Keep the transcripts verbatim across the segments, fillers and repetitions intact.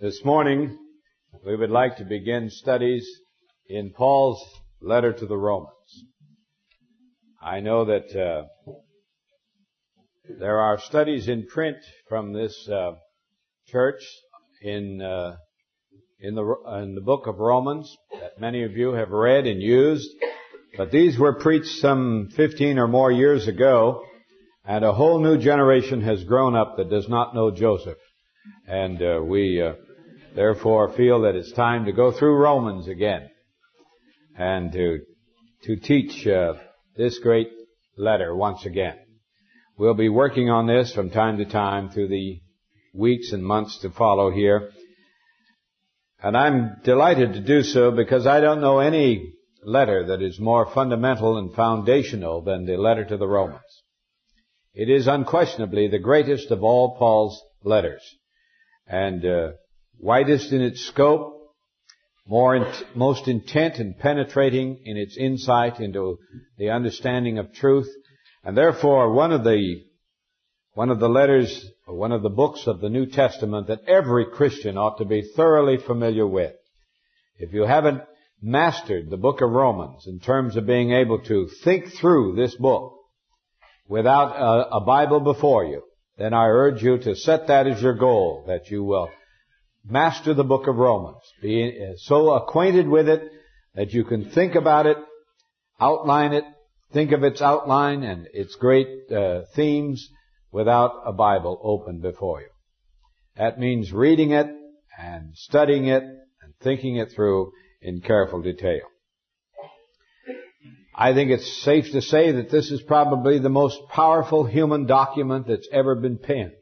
This morning, we would like to begin studies in Paul's letter to the Romans. I know that uh, there are studies in print from this uh, church in uh, in the in the book of Romans that many of you have read and used, but these were preached some fifteen or more years ago, and a whole new generation has grown up that does not know Joseph. And uh, we uh, therefore feel that it's time to go through Romans again and to to teach uh, this great letter once again. We'll be working on this from time to time through the weeks and months to follow here. And I'm delighted to do so because I don't know any letter that is more fundamental and foundational than the letter to the Romans. It is unquestionably the greatest of all Paul's letters, and uh, widest in its scope, more in, most intent and penetrating in its insight into the understanding of truth, and therefore one of the one of the letters, or one of the books of the New Testament that every Christian ought to be thoroughly familiar with. If you haven't mastered the book of Romans in terms of being able to think through this book without a, a Bible before you, then I urge you to set that as your goal, that you will master the book of Romans. Be so acquainted with it that you can think about it, outline it, think of its outline and its great uh, themes without a Bible open before you. That means reading it and studying it and thinking it through in careful detail. I think it's safe to say that this is probably the most powerful human document that's ever been penned.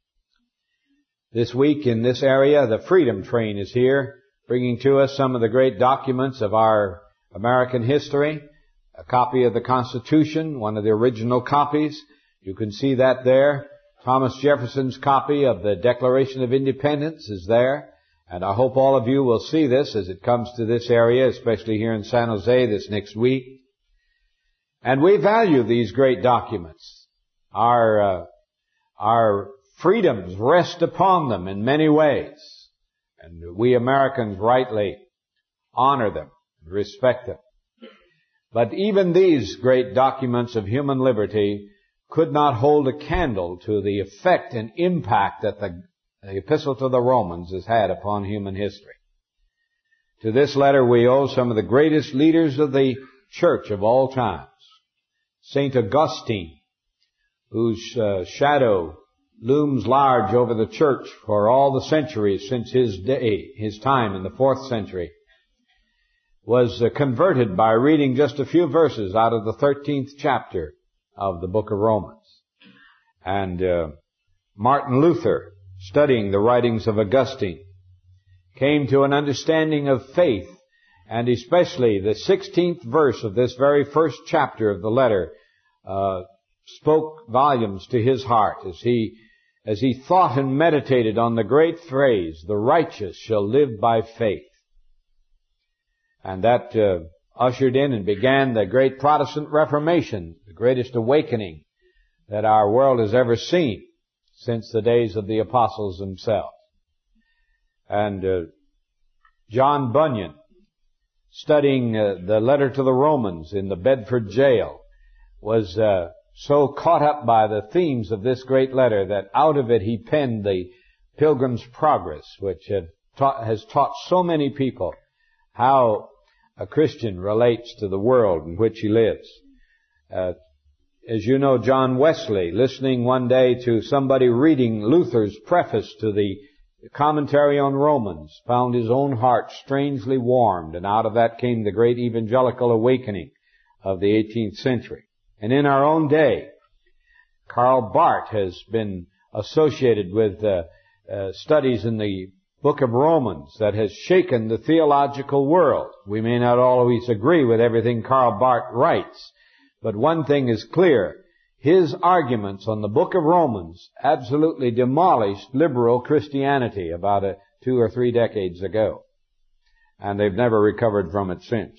This week in this area, the Freedom Train is here, bringing to us some of the great documents of our American history. A copy of the Constitution, one of the original copies. You can see that there. Thomas Jefferson's copy of the Declaration of Independence is there. And I hope all of you will see this as it comes to this area, especially here in San Jose this next week. And we value these great documents. Our, uh, our freedoms rest upon them in many ways. And we Americans rightly honor them and respect them. But even these great documents of human liberty could not hold a candle to the effect and impact that the, the Epistle to the Romans has had upon human history. To this letter we owe some of the greatest leaders of the church of all times. Saint Augustine, whose uh, shadow looms large over the church for all the centuries since his day, his time in the fourth century, was uh, converted by reading just a few verses out of the thirteenth chapter of the book of Romans. And uh, Martin Luther, studying the writings of Augustine, came to an understanding of faith, and especially the sixteenth verse of this very first chapter of the letter uh, spoke volumes to his heart as he as he thought and meditated on the great phrase, "The righteous shall live by faith." And that uh, ushered in and began the great Protestant Reformation, the greatest awakening that our world has ever seen since the days of the apostles themselves. And uh, John Bunyan, studying uh, the letter to the Romans in the Bedford jail, was uh, so caught up by the themes of this great letter that out of it he penned the Pilgrim's Progress, which have taught, has taught so many people how a Christian relates to the world in which he lives. Uh, as you know, John Wesley, listening one day to somebody reading Luther's preface to the commentary on Romans, found his own heart strangely warmed, and out of that came the great evangelical awakening of the eighteenth century. And in our own day, Karl Barth has been associated with uh, uh, studies in the book of Romans that has shaken the theological world. We may not always agree with everything Karl Barth writes, but one thing is clear. His arguments on the book of Romans absolutely demolished liberal Christianity about a, two or three decades ago. And they've never recovered from it since.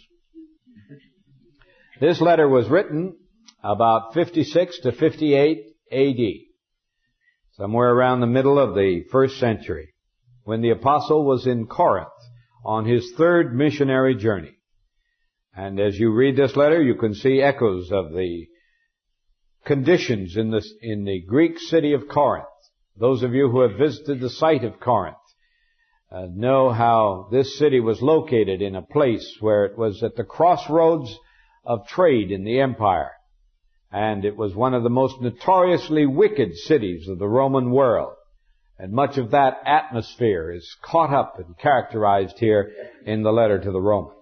This letter was written about fifty-six to fifty-eight A D, somewhere around the middle of the first century. when the apostle was in Corinth on his third missionary journey. And as you read this letter, you can see echoes of the conditions in the, in the Greek city of Corinth. Those of you who have visited the site of Corinth uh, know how this city was located in a place where it was at the crossroads of trade in the empire. And it was one of the most notoriously wicked cities of the Roman world. And much of that atmosphere is caught up and characterized here in the letter to the Romans.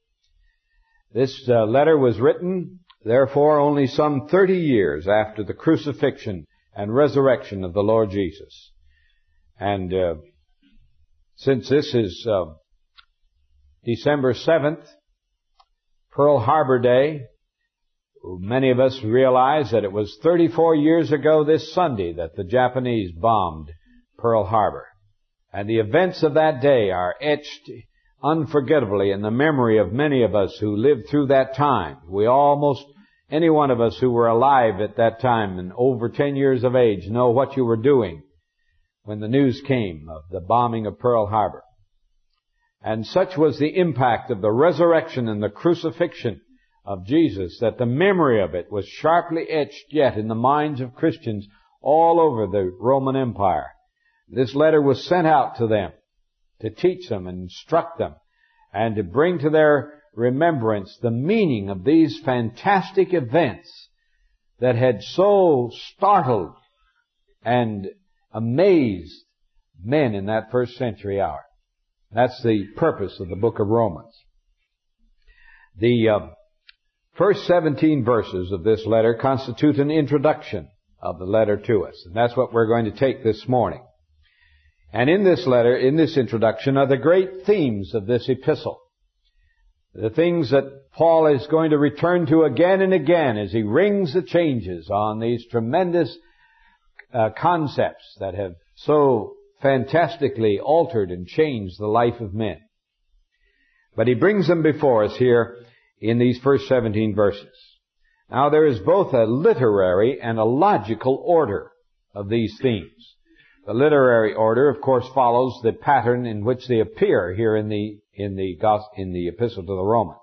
This uh, letter was written, therefore, only some thirty years after the crucifixion and resurrection of the Lord Jesus. And uh, since this is uh, December seventh, Pearl Harbor Day, many of us realize that it was thirty-four years ago this Sunday that the Japanese bombed Pearl Harbor. And the events of that day are etched unforgettably in the memory of many of us who lived through that time. We almost, any one of us who were alive at that time and over ten years of age know what you were doing when the news came of the bombing of Pearl Harbor. And such was the impact of the resurrection and the crucifixion of Jesus that the memory of it was sharply etched yet in the minds of Christians all over the Roman Empire. This letter was sent out to them to teach them and instruct them and to bring to their remembrance the meaning of these fantastic events that had so startled and amazed men in that first century hour. That's the purpose of the book of Romans. The uh, first seventeen verses of this letter constitute an introduction of the letter to us, and that's what we're going to take this morning. And in this letter, in this introduction, are the great themes of this epistle. The things that Paul is going to return to again and again as he rings the changes on these tremendous uh, concepts that have so fantastically altered and changed the life of men. But he brings them before us here in these first seventeen verses. Now there is both a literary and a logical order of these themes. The literary order, of course, follows the pattern in which they appear here in the in the gospel, in the Epistle to the Romans,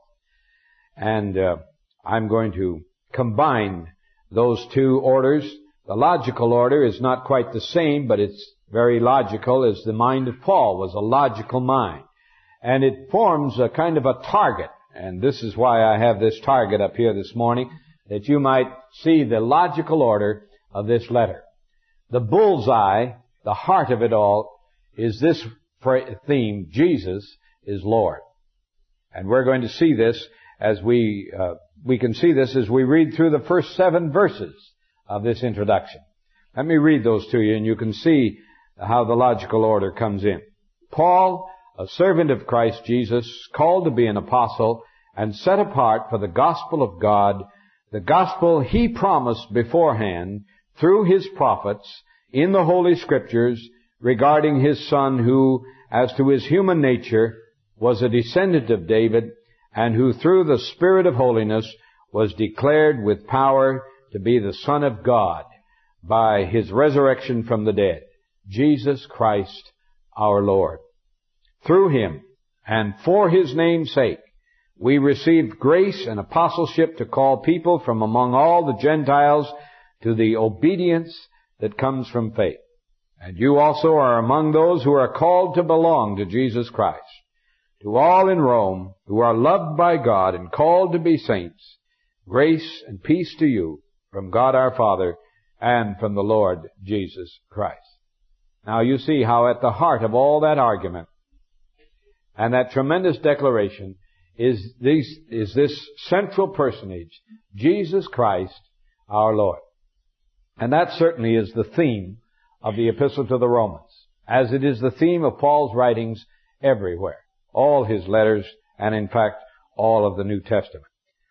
and uh, I'm going to combine those two orders. The logical order is not quite the same, but it's very logical, as the mind of Paul was a logical mind, and it forms a kind of a target. And this is why I have this target up here this morning, that you might see the logical order of this letter. The bullseye, the heart of it all, is this theme: Jesus is Lord. And we're going to see this as we, uh, we can see this as we read through the first seven verses of this introduction. Let me read those to you and you can see how the logical order comes in. Paul, a servant of Christ Jesus, called to be an apostle and set apart for the gospel of God, the gospel he promised beforehand through his prophets in the Holy Scriptures regarding his Son, who, as to his human nature, was a descendant of David, and who through the Spirit of holiness was declared with power to be the Son of God by his resurrection from the dead, Jesus Christ our Lord. Through him, and for his name's sake, we received grace and apostleship to call people from among all the Gentiles to the obedience that comes from faith. And you also are among those who are called to belong to Jesus Christ. To all in Rome who are loved by God and called to be saints, grace and peace to you from God our Father and from the Lord Jesus Christ. Now you see how at the heart of all that argument and that tremendous declaration is this, is this central personage, Jesus Christ our Lord. And that certainly is the theme of the Epistle to the Romans, as it is the theme of Paul's writings everywhere, all his letters, and in fact, all of the New Testament.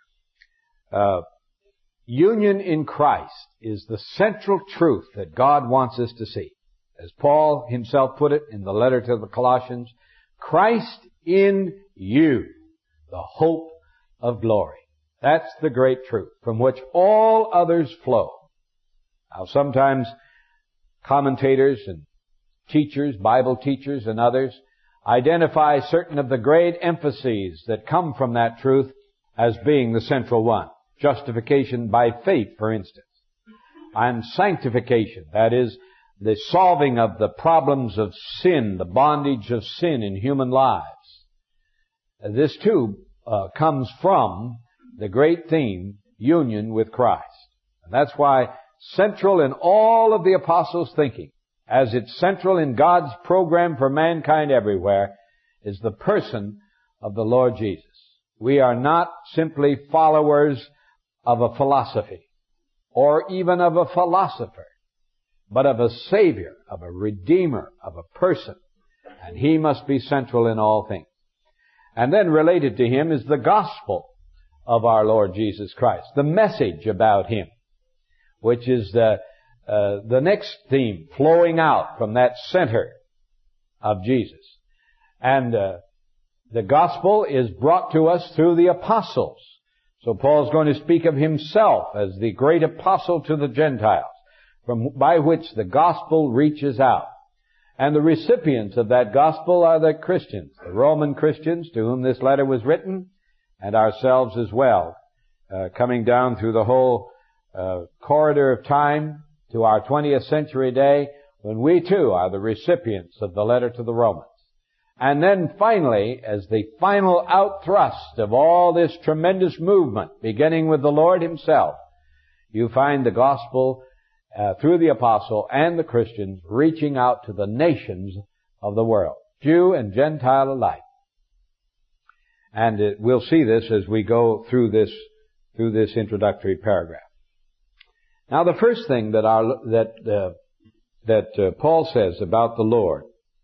Uh, union in Christ is the central truth that God wants us to see. As Paul himself put it in the letter to the Colossians, Christ in you, the hope of glory. That's the great truth from which all others flow. Now sometimes commentators and teachers, Bible teachers and others, identify certain of the great emphases that come from that truth as being the central one. Justification by faith, for instance. And sanctification, that is, the solving of the problems of sin, the bondage of sin in human lives. This too uh, comes from the great theme, union with Christ. And that's why central in all of the apostles' thinking, as it's central in God's program for mankind everywhere, is the person of the Lord Jesus. We are not simply followers of a philosophy, or even of a philosopher, but of a Savior, of a Redeemer, of a person. And He must be central in all things. And then related to Him is the gospel of our Lord Jesus Christ, the message about Him, which is the uh, the next theme, flowing out from that center of Jesus. And uh, the gospel is brought to us through the apostles. So Paul's going to speak of himself as the great apostle to the Gentiles, from by which the gospel reaches out. And the recipients of that gospel are the Christians, the Roman Christians to whom this letter was written, and ourselves as well, uh, coming down through the whole uh, corridor of time to our twentieth century day, when we too are the recipients of the letter to the Romans. And then finally, as the final outthrust of all this tremendous movement, beginning with the Lord Himself, you find the gospel uh, through the apostle and the Christians reaching out to the nations of the world, Jew and Gentile alike. And it, we'll see this as we go through this through this introductory paragraph. Now, the first thing that our that uh, that uh, Paul says about the Lord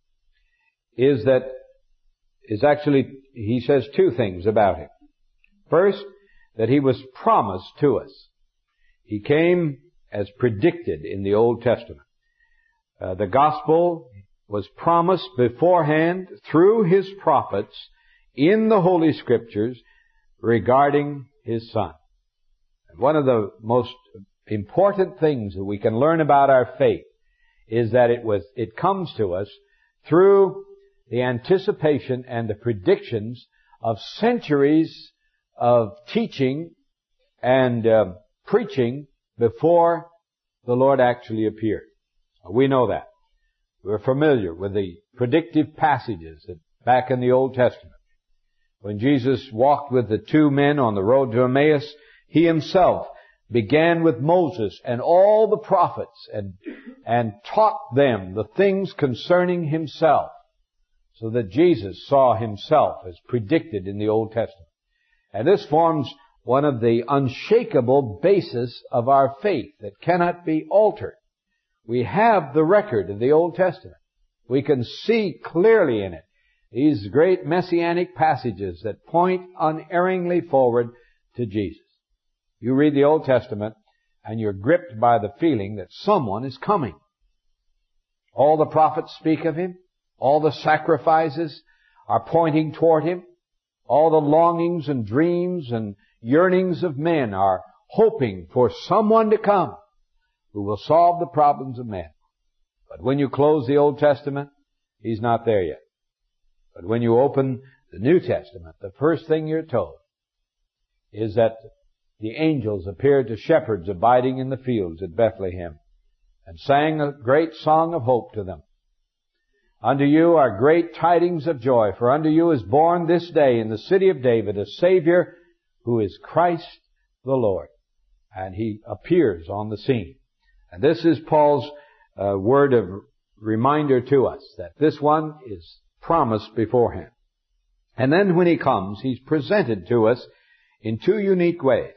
is that is actually he says two things about Him. First, that He was promised to us. He came as predicted in the Old Testament. Uh, the gospel was promised beforehand through His prophets in the Holy Scriptures regarding His Son. And one of the most important things that we can learn about our faith is that it was it comes to us through the anticipation and the predictions of centuries of teaching and uh, preaching before the Lord actually appeared. We know that. We're familiar with the predictive passages that back in the Old Testament. When Jesus walked with the two men on the road to Emmaus, He Himself began with Moses and all the prophets and, and taught them the things concerning Himself, so that Jesus saw Himself as predicted in the Old Testament. And this forms one of the unshakable basis of our faith that cannot be altered. We have the record of the Old Testament. We can see clearly in it these great messianic passages that point unerringly forward to Jesus. You read the Old Testament and you're gripped by the feeling that someone is coming. All the prophets speak of Him. All the sacrifices are pointing toward Him. All the longings and dreams and yearnings of men are hoping for someone to come who will solve the problems of men. But when you close the Old Testament, He's not there yet. But when you open the New Testament, the first thing you're told is that the angels appeared to shepherds abiding in the fields at Bethlehem and sang a great song of hope to them. Unto you are great tidings of joy, for unto you is born this day in the city of David a Savior who is Christ the Lord. And He appears on the scene. And this is Paul's uh, word of reminder to us, that this one is promised beforehand. And then when He comes, He's presented to us in two unique ways.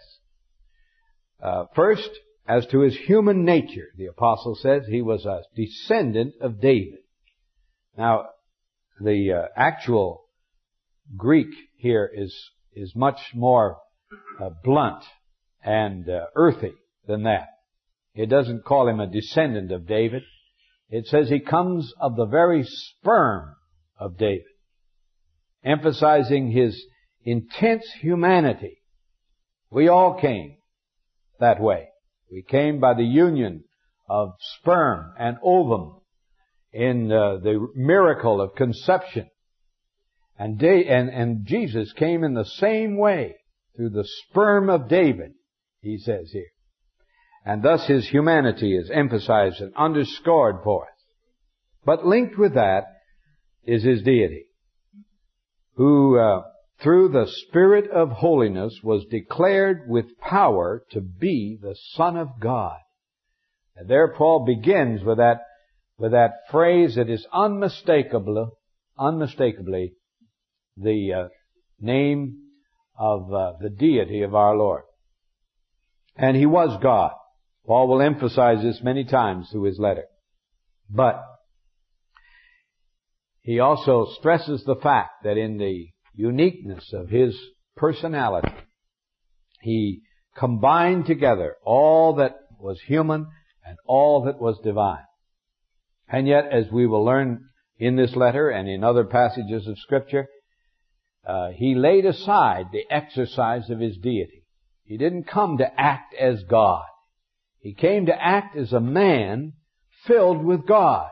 Uh, first, as to His human nature, the apostle says He was a descendant of David. Now, the uh, actual Greek here is is much more uh, blunt and uh, earthy than that. It doesn't call Him a descendant of David. It says He comes of the very sperm of David, emphasizing His intense humanity. We all came that way. We came by the union of sperm and ovum in uh, the miracle of conception. And, da- and, and Jesus came in the same way through the sperm of David, he says here. And thus his humanity is emphasized and underscored for us. But linked with that is his deity, who uh, through the Spirit of holiness was declared with power to be the Son of God. And there Paul begins with that, with that phrase that is unmistakable, unmistakably the uh, name of uh, the deity of our Lord. And he was God. Paul will emphasize this many times through his letter. But he also stresses the fact that in the uniqueness of his personality, he combined together all that was human and all that was divine. And yet, as we will learn in this letter and in other passages of Scripture, uh, he laid aside the exercise of his deity. He didn't come to act as God. He came to act as a man filled with God.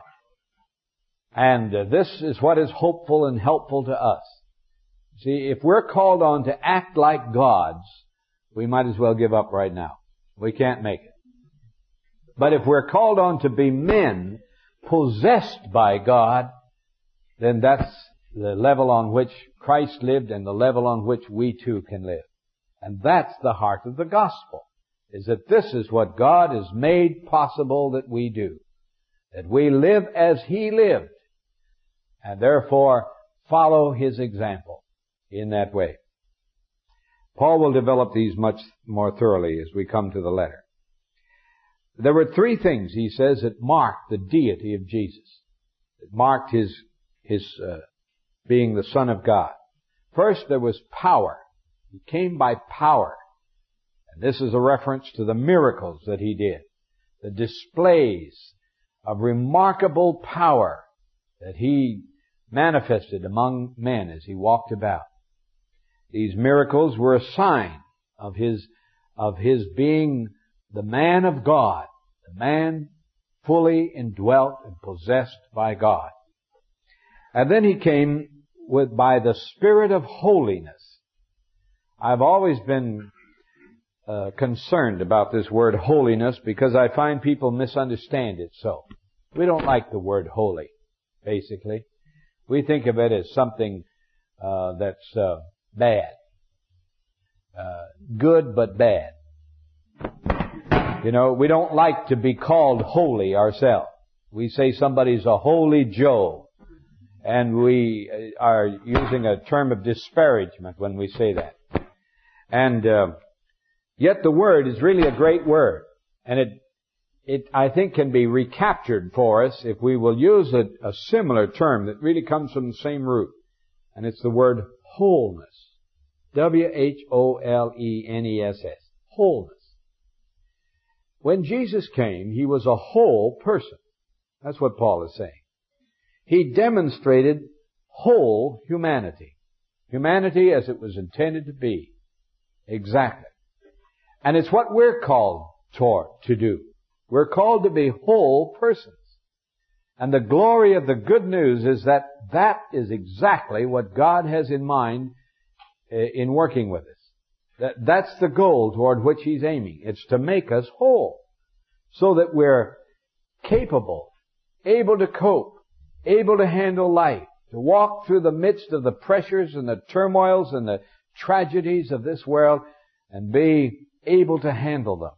And uh, this is what is hopeful and helpful to us. See, if we're called on to act like gods, we might as well give up right now. We can't make it. But if we're called on to be men possessed by God, then that's the level on which Christ lived and the level on which we too can live. And that's the heart of the gospel, is that this is what God has made possible that we do. That we live as He lived, and therefore follow His example in that way. Paul will develop these much more thoroughly as we come to the letter. There were three things, he says, that marked the deity of Jesus. That marked His, His uh, being the Son of God. First, there was power. He came by power. And this is a reference to the miracles that He did. The displays of remarkable power that He manifested among men as He walked about. These miracles were a sign of His, of His being the man of God, the man fully indwelt and possessed by God. And then He came with, by the Spirit of holiness. I've always been uh, concerned about this word holiness because I find people misunderstand it so. We don't like the word holy, basically. We think of it as something uh, that's uh, bad. Uh, good but bad. You know, we don't like to be called holy ourselves. We say somebody's a holy Joe. And we are using a term of disparagement when we say that. And uh, yet the word is really a great word. And it, it I think, can be recaptured for us if we will use a, a similar term that really comes from the same root. And it's the word wholeness. W H O L E N E S S. Wholeness. When Jesus came, He was a whole person. That's what Paul is saying. He demonstrated whole humanity. Humanity as it was intended to be. Exactly. And it's what we're called to do. We're called to be whole persons. And the glory of the good news is that that is exactly what God has in mind in working with us. That, that's the goal toward which He's aiming. It's to make us whole. So that we're capable, able to cope, able to handle life, to walk through the midst of the pressures and the turmoils and the tragedies of this world and be able to handle them.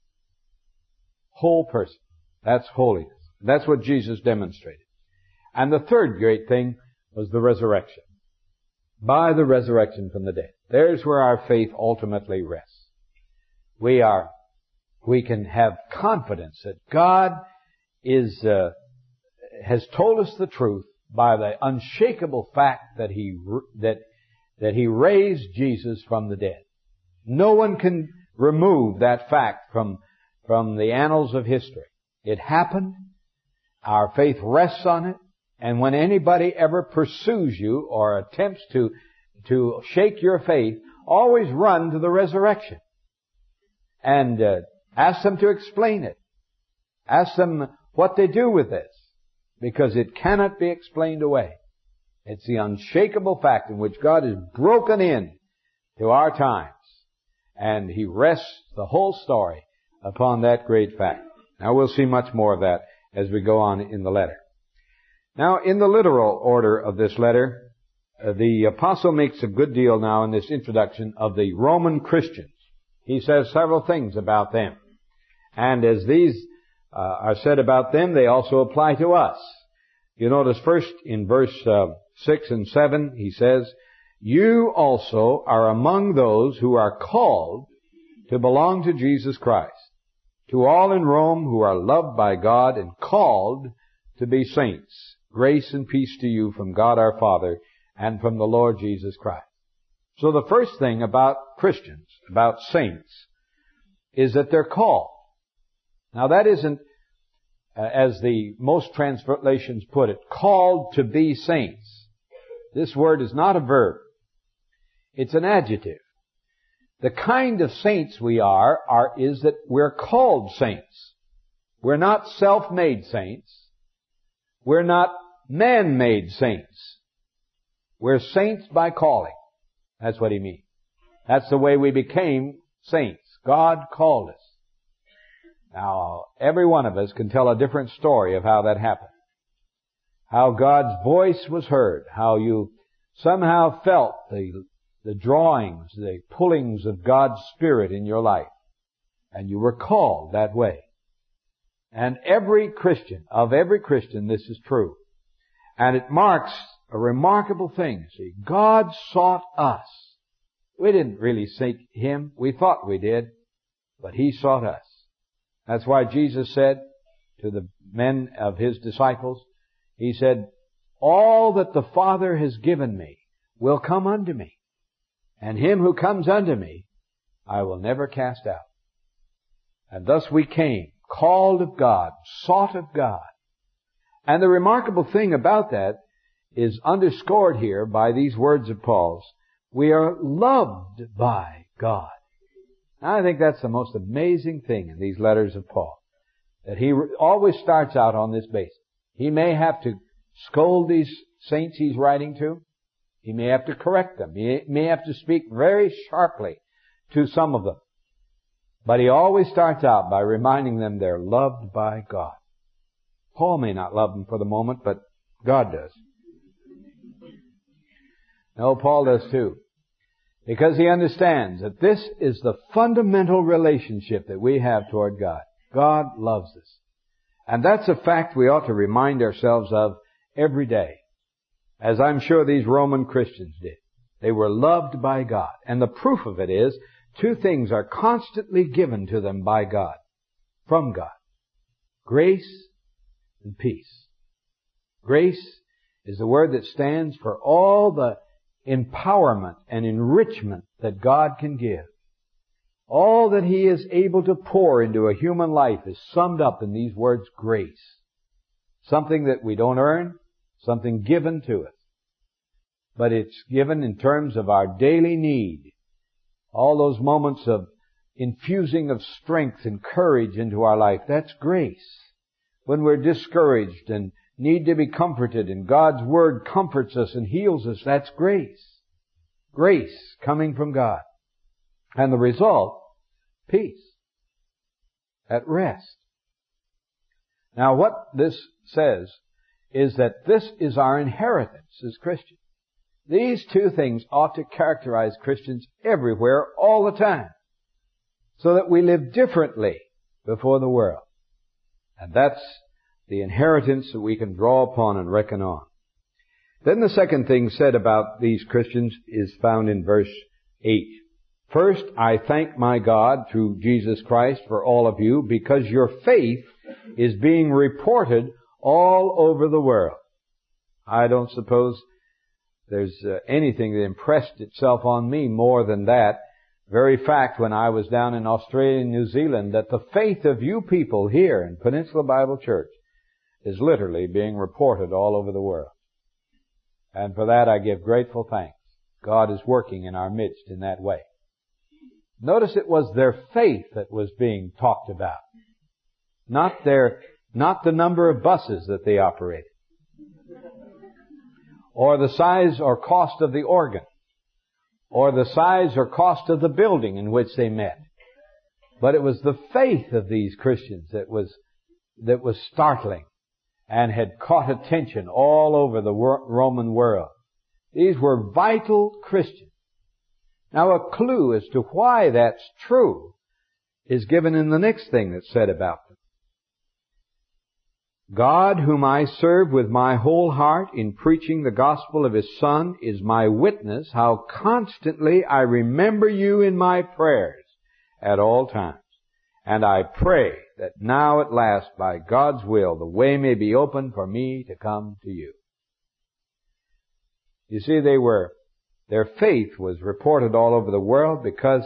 Whole person. That's holiness. That's what Jesus demonstrated. And the third great thing was the resurrection. By the resurrection from the dead. There's where our faith ultimately rests. We are, we can have confidence that God is, uh, has told us the truth by the unshakable fact that He, that, that He raised Jesus from the dead. No one can remove that fact from, from the annals of history. It happened. Our faith rests on it. And when anybody ever pursues you or attempts to, to shake your faith, always run to the resurrection. And uh, ask them to explain it. Ask them what they do with this. because it cannot be explained away. It's the unshakable fact in which God has broken in to our times, and He rests the whole story upon that great fact. Now we'll see much more of that as we go on in the letter. Now, in the literal order of this letter, uh, the apostle makes a good deal now in this introduction of the Roman Christians. He says several things about them. And as these uh, are said about them, they also apply to us. You notice first in verse uh, six and seven, he says, "You also are among those who are called to belong to Jesus Christ, to all in Rome who are loved by God and called to be saints. Grace and peace to you from God our Father and from the Lord Jesus Christ." So the first thing about Christians, about saints, is that they're called. Now that isn't, uh, as the most translations put it, called to be saints. This word is not a verb. It's an adjective. The kind of saints we are, are is that we're called saints. We're not self-made saints. We're not man-made saints. We're saints by calling. That's what he means. That's the way we became saints. God called us. Now, every one of us can tell a different story of how that happened. How God's voice was heard. How you somehow felt the, the drawings, the pullings of God's Spirit in your life. And you were called that way. And every Christian, of every Christian, this is true. And it marks a remarkable thing. See, God sought us. We didn't really seek Him. We thought we did. But He sought us. That's why Jesus said to the men of His disciples, He said, "All that the Father has given me will come unto me. And him who comes unto me, I will never cast out." And thus we came, called of God, sought of God. And the remarkable thing about that is underscored here by these words of Paul's. We are loved by God. Now, I think that's the most amazing thing in these letters of Paul. That he always starts out on this basis. He may have to scold these saints he's writing to. He may have to correct them. He may have to speak very sharply to some of them. But he always starts out by reminding them they're loved by God. Paul may not love them for the moment, but God does. No, Paul does too. Because he understands that this is the fundamental relationship that we have toward God. God loves us. And that's a fact we ought to remind ourselves of every day. As I'm sure these Roman Christians did. They were loved by God. And the proof of it is, two things are constantly given to them by God. From God. Grace and peace. Grace is the word that stands for all the empowerment and enrichment that God can give. All that He is able to pour into a human life is summed up in these words, grace. Something that we don't earn, something given to us. But it's given in terms of our daily need. All those moments of infusing of strength and courage into our life, that's grace. When we're discouraged and need to be comforted and God's Word comforts us and heals us, that's grace. Grace coming from God. And the result, peace. At rest. Now what this says is that this is our inheritance as Christians. These two things ought to characterize Christians everywhere all the time. So that we live differently before the world. And that's the inheritance that we can draw upon and reckon on. Then the second thing said about these Christians is found in verse eight. "First, I thank my God through Jesus Christ for all of you, because your faith is being reported all over the world." I don't suppose there's uh, anything that impressed itself on me more than that very fact when I was down in Australia and New Zealand, that the faith of you people here in Peninsula Bible Church is literally being reported all over the world. And for that I give grateful thanks. God is working in our midst in that way. Notice it was their faith that was being talked about. Not their, not the number of buses that they operated. or the size or cost of the organ, or the size or cost of the building in which they met. But it was the faith of these Christians that was, that was startling and had caught attention all over the Roman world. These were vital Christians. Now a clue as to why that's true is given in the next thing that's said about them. God, whom I serve with my whole heart in preaching the gospel of His Son, is my witness how constantly I remember you in my prayers at all times. And I pray that now at last, by God's will, the way may be open for me to come to you. You see, they were, their faith was reported all over the world because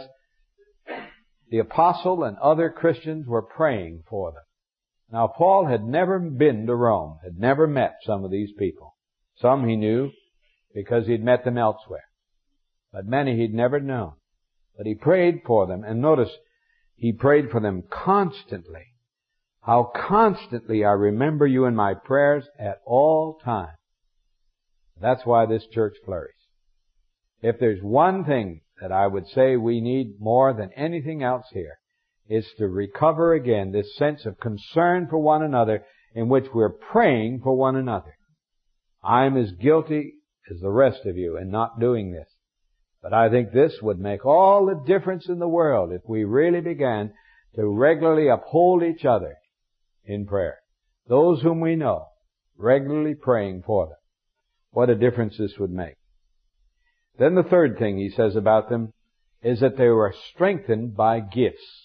the apostle and other Christians were praying for them. Now, Paul had never been to Rome, had never met some of these people. Some he knew because he'd met them elsewhere. But many he'd never known. But he prayed for them, and notice, he prayed for them constantly. How constantly I remember you in my prayers at all times. That's why this church flourished. If there's one thing that I would say we need more than anything else here, is to recover again this sense of concern for one another in which we're praying for one another. I'm as guilty as the rest of you in not doing this. But I think this would make all the difference in the world if we really began to regularly uphold each other in prayer. Those whom we know, regularly praying for them. What a difference this would make. Then the third thing he says about them is that they were strengthened by gifts.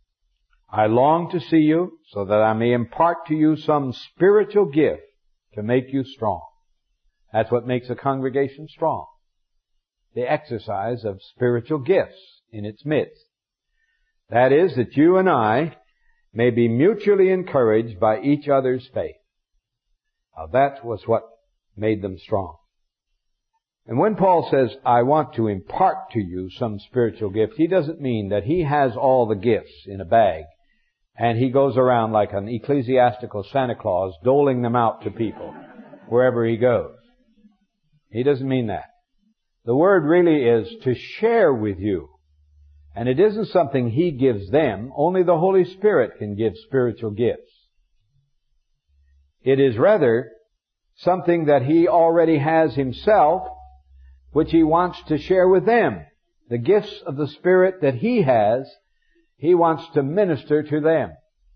I long to see you so that I may impart to you some spiritual gift to make you strong. That's what makes a congregation strong. The exercise of spiritual gifts in its midst. That is, that you and I may be mutually encouraged by each other's faith. Now that was what made them strong. And when Paul says, I want to impart to you some spiritual gift, he doesn't mean that he has all the gifts in a bag and he goes around like an ecclesiastical Santa Claus doling them out to people wherever he goes. He doesn't mean that. The word really is to share with you. And it isn't something he gives them. Only the Holy Spirit can give spiritual gifts. It is rather something that he already has himself, which he wants to share with them. The gifts of the Spirit that he has, he wants to minister to them,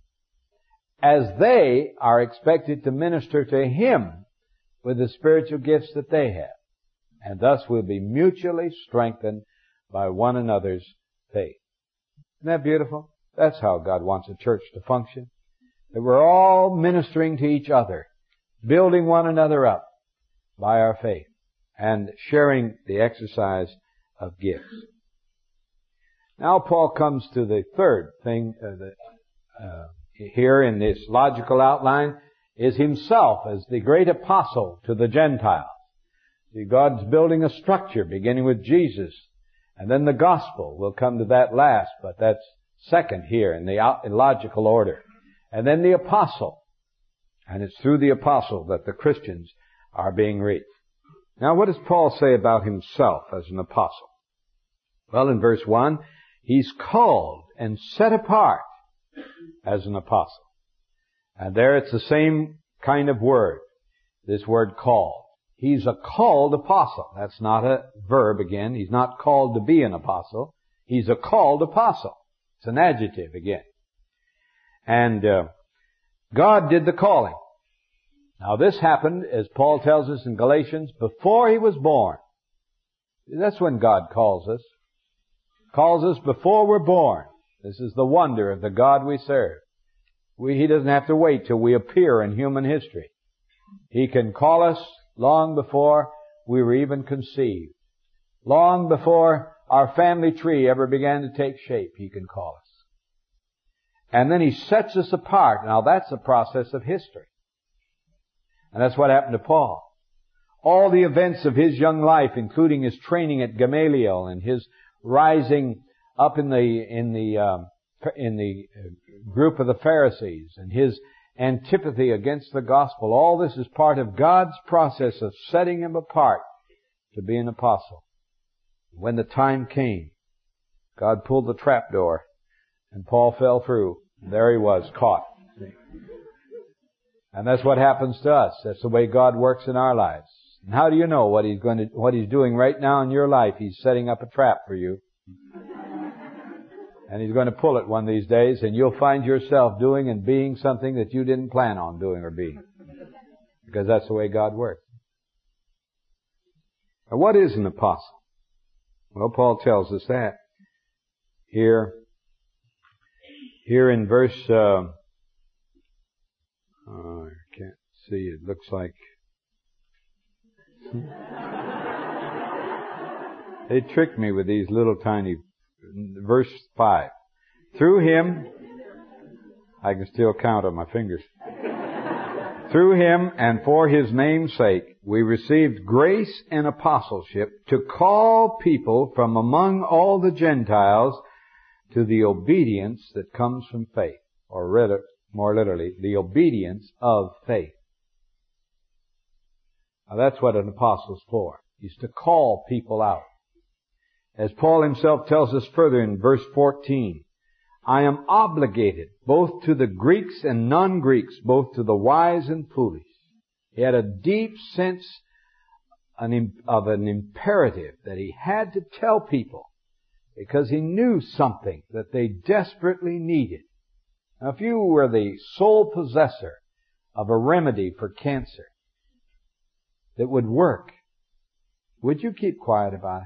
as they are expected to minister to him with the spiritual gifts that they have. And thus we'll be mutually strengthened by one another's faith. Isn't that beautiful? That's how God wants a church to function. That we're all ministering to each other, building one another up by our faith, and sharing the exercise of gifts. Now Paul comes to the third thing uh, that uh, here in this logical outline is himself as the great apostle to the Gentiles. See, God's building a structure beginning with Jesus, and then the gospel. We'll come to that last, but that's second here in the in logical order. And then the apostle. And it's through the apostle that the Christians are being reached. Now what does Paul say about himself as an apostle? Well, in verse one, he's called and set apart as an apostle. And there it's the same kind of word, this word called. He's a called apostle. That's not a verb again. He's not called to be an apostle. He's a called apostle. It's an adjective again. And uh, God did the calling. Now this happened, as Paul tells us in Galatians, before he was born. That's when God calls us. Calls us before we're born. This is the wonder of the God we serve. We, he doesn't have to wait till we appear in human history. He can call us long before we were even conceived. Long before our family tree ever began to take shape, He can call us. And then He sets us apart. Now that's a process of history. And that's what happened to Paul. All the events of his young life, including his training at Gamaliel and his rising up in the in the um, in the group of the Pharisees, and his antipathy against the gospel. All this is part of God's process of setting him apart to be an apostle. When the time came, God pulled the trap door and Paul fell through. And there he was, caught. And that's what happens to us. That's the way God works in our lives. And how do you know what he's going to, what he's doing right now in your life? He's setting up a trap for you. And he's going to pull it one of these days, and you'll find yourself doing and being something that you didn't plan on doing or being. Because that's the way God works. Now, what is an apostle? Well, Paul tells us that. Here, here in verse, uh, oh, I can't see, it looks like, they tricked me with these little tiny, verse five. Through him, I can still count on my fingers. Through him and for his name's sake, we received grace and apostleship to call people from among all the Gentiles to the obedience that comes from faith. Or rather, more literally, the obedience of faith. Now that's what an apostle's for. He's to call people out. As Paul himself tells us further in verse fourteen, I am obligated both to the Greeks and non-Greeks, both to the wise and foolish. He had a deep sense of an imperative that he had to tell people because he knew something that they desperately needed. Now, if you were the sole possessor of a remedy for cancer that would work, would you keep quiet about it?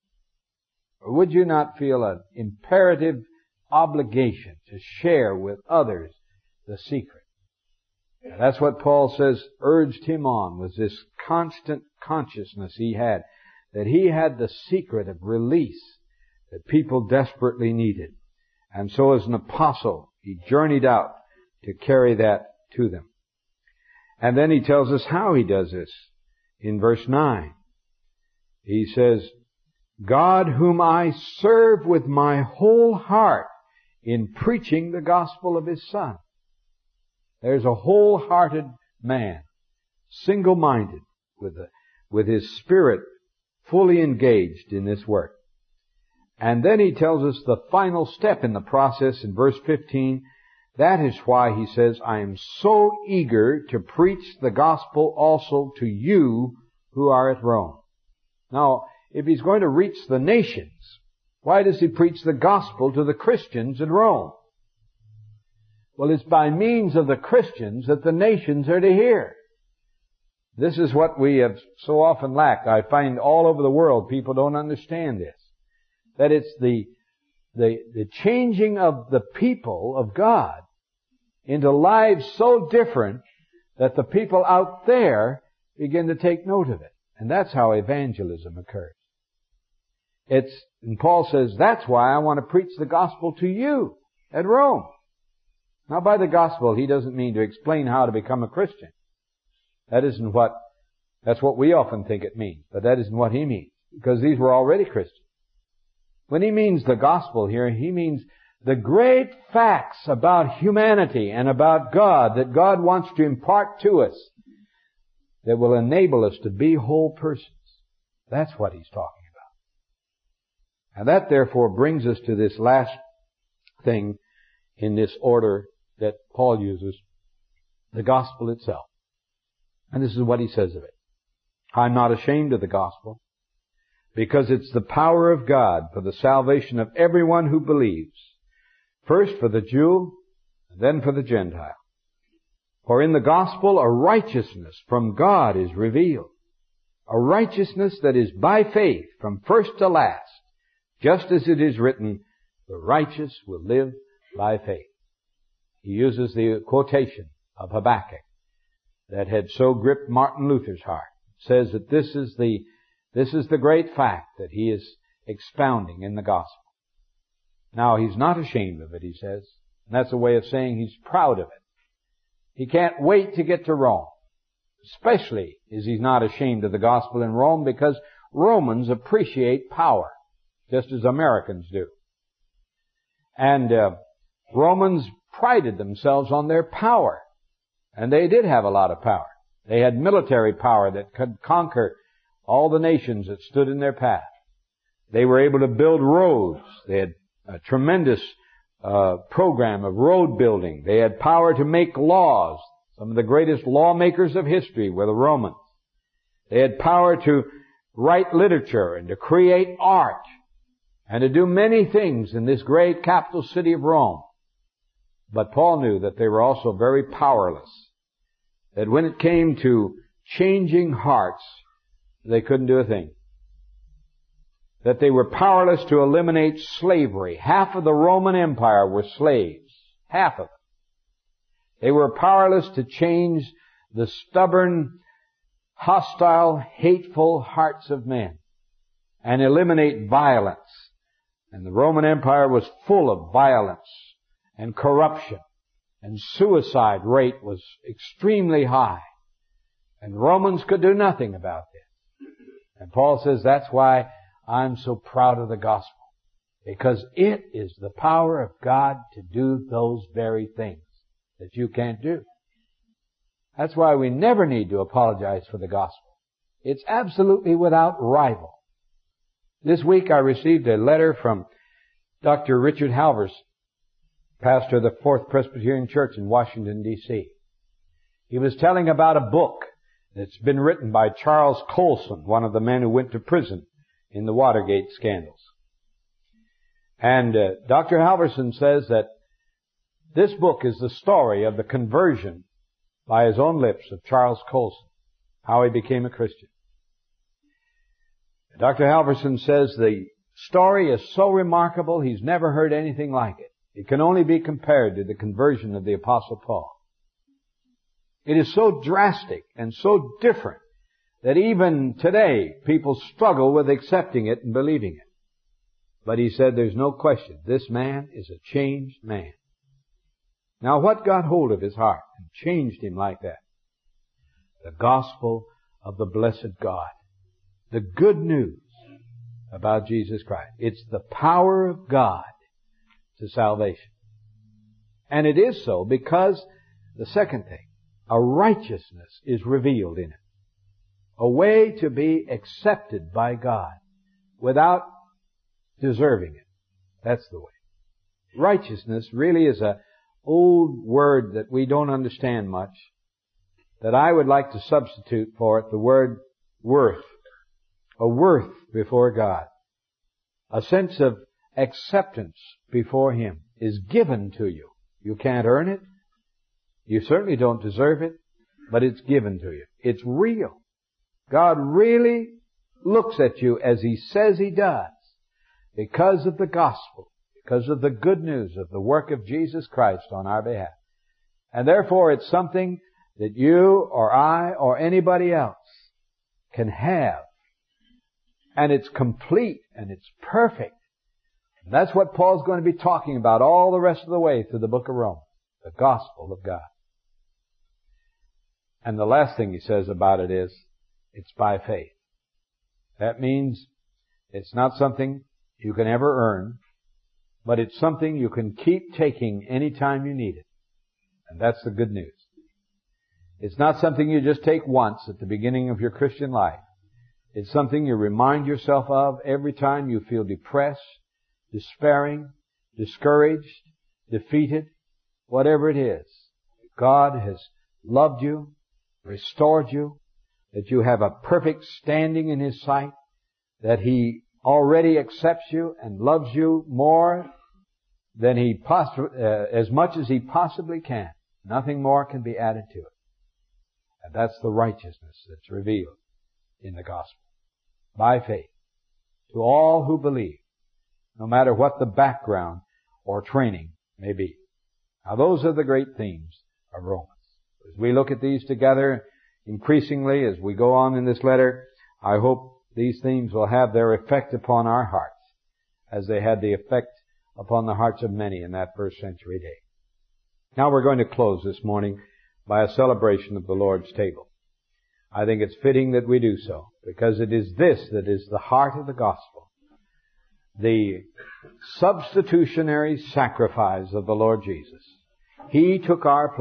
Or would you not feel an imperative obligation to share with others the secret? And that's what Paul says urged him on, was this constant consciousness he had, that he had the secret of release that people desperately needed. And so as an apostle, he journeyed out to carry that to them. And then he tells us how he does this. In verse nine, he says, God whom I serve with my whole heart in preaching the gospel of his Son. There's a wholehearted man, single-minded, with, a, with his spirit fully engaged in this work. And then he tells us the final step in the process in verse fifteen. That is why he says, I am so eager to preach the gospel also to you who are at Rome. Now, if he's going to reach the nations, why does he preach the gospel to the Christians in Rome? Well, it's by means of the Christians that the nations are to hear. This is what we have so often lacked. I find all over the world people don't understand this. That it's the, the, the changing of the people of God into lives so different that the people out there begin to take note of it. And that's how evangelism occurs. It's, and Paul says, that's why I want to preach the gospel to you at Rome. Now, by the gospel, he doesn't mean to explain how to become a Christian. That isn't what, that's what we often think it means. But that isn't what he means. Because these were already Christians. When he means the gospel here, he means the great facts about humanity and about God that God wants to impart to us that will enable us to be whole persons. That's what he's talking about. And that therefore brings us to this last thing in this order that Paul uses, the gospel itself. And this is what he says of it. I'm not ashamed of the gospel, because it's the power of God for the salvation of everyone who believes. First for the Jew, then for the Gentile. For in the gospel a righteousness from God is revealed. A righteousness that is by faith from first to last. Just as it is written, the righteous will live by faith. He uses the quotation of Habakkuk that had so gripped Martin Luther's heart. It says that this is the This is the great fact that he is expounding in the gospel. Now, he's not ashamed of it, he says. And that's a way of saying he's proud of it. He can't wait to get to Rome. Especially as he's not ashamed of the gospel in Rome, because Romans appreciate power, just as Americans do. And uh, Romans prided themselves on their power. And they did have a lot of power. They had military power that could conquer all the nations that stood in their path. They were able to build roads. They had a tremendous uh, program of road building. They had power to make laws. Some of the greatest lawmakers of history were the Romans. They had power to write literature and to create art and to do many things in this great capital city of Rome. But Paul knew that they were also very powerless. That when it came to changing hearts, they couldn't do a thing. That they were powerless to eliminate slavery. Half of the Roman Empire were slaves. Half of them. They were powerless to change the stubborn, hostile, hateful hearts of men and eliminate violence. And the Roman Empire was full of violence and corruption, and suicide rate was extremely high. And Romans could do nothing about this. And Paul says that's why I'm so proud of the gospel, because it is the power of God to do those very things that you can't do. That's why we never need to apologize for the gospel. It's absolutely without rival. This week I received a letter from Doctor Richard Halvers, pastor of the Fourth Presbyterian Church in Washington, D C He was telling about a book that's been written by Charles Colson, one of the men who went to prison in the Watergate scandals. And uh, Doctor Halverson says that this book is the story of the conversion by his own lips of Charles Colson, how he became a Christian. Doctor Halverson says the story is so remarkable he's never heard anything like it. It can only be compared to the conversion of the Apostle Paul. It is so drastic and so different that even today people struggle with accepting it and believing it. But he said there's no question, this man is a changed man. Now what got hold of his heart and changed him like that? The gospel of the blessed God. The good news about Jesus Christ. It's the power of God to salvation. And it is so because, the second thing, a righteousness is revealed in it. A way to be accepted by God without deserving it. That's the way. Righteousness really is a old word that we don't understand much, that I would like to substitute for it the word worth. A worth before God. A sense of acceptance before Him is given to you. You can't earn it. You certainly don't deserve it, but it's given to you. It's real. God really looks at you as He says He does because of the gospel, because of the good news of the work of Jesus Christ on our behalf. And therefore it's something that you or I or anybody else can have. And it's complete and it's perfect. And that's what Paul's going to be talking about all the rest of the way through the book of Romans. The gospel of God. And the last thing he says about it is, it's by faith. That means it's not something you can ever earn, but it's something you can keep taking anytime you need it. And that's the good news. It's not something you just take once at the beginning of your Christian life. It's something you remind yourself of every time you feel depressed, despairing, discouraged, defeated, whatever it is. God has loved you, restored you, that you have a perfect standing in His sight, that He already accepts you and loves you more than He poss- uh, as much as He possibly can. Nothing more can be added to it. And that's the righteousness that's revealed in the gospel. By faith. To all who believe. No matter what the background or training may be. Now those are the great themes of Romans. As we look at these together, increasingly as we go on in this letter, I hope these themes will have their effect upon our hearts, as they had the effect upon the hearts of many in that first century day. Now we're going to close this morning by a celebration of the Lord's table. I think it's fitting that we do so, because it is this that is the heart of the gospel. The substitutionary sacrifice of the Lord Jesus. He took our place.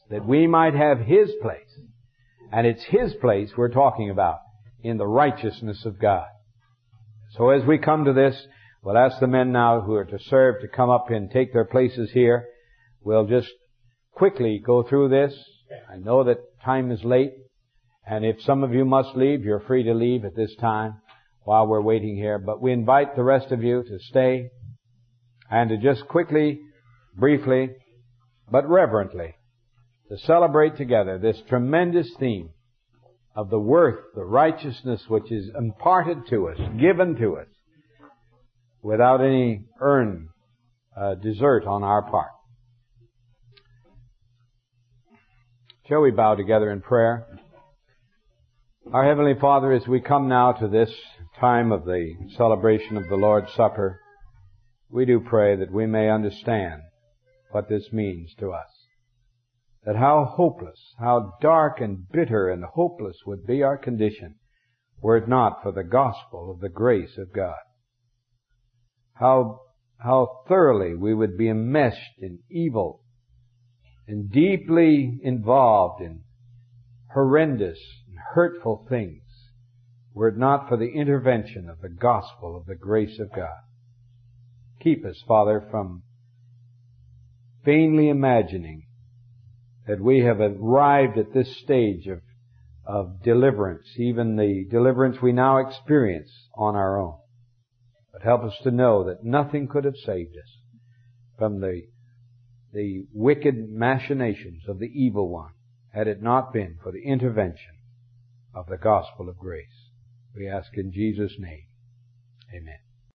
that we might have His place. And it's His place we're talking about in the righteousness of God. So as we come to this, we'll ask the men now who are to serve to come up and take their places here. We'll just quickly go through this. I know that time is late, and if some of you must leave, you're free to leave at this time while we're waiting here. But we invite the rest of you to stay and to just quickly, briefly, but reverently, to celebrate together this tremendous theme of the worth, the righteousness which is imparted to us, given to us, without any earned uh, desert on our part. Shall we bow together in prayer? Our Heavenly Father, as we come now to this time of the celebration of the Lord's Supper, we do pray that we may understand what this means to us. That how hopeless, how dark and bitter and hopeless would be our condition were it not for the gospel of the grace of God. How, how thoroughly we would be enmeshed in evil and deeply involved in horrendous and hurtful things were it not for the intervention of the gospel of the grace of God. Keep us, Father, from vainly imagining that we have arrived at this stage of, of deliverance, even the deliverance we now experience on our own. But help us to know that nothing could have saved us from the, the wicked machinations of the evil one had it not been for the intervention of the gospel of grace. We ask in Jesus' name. Amen.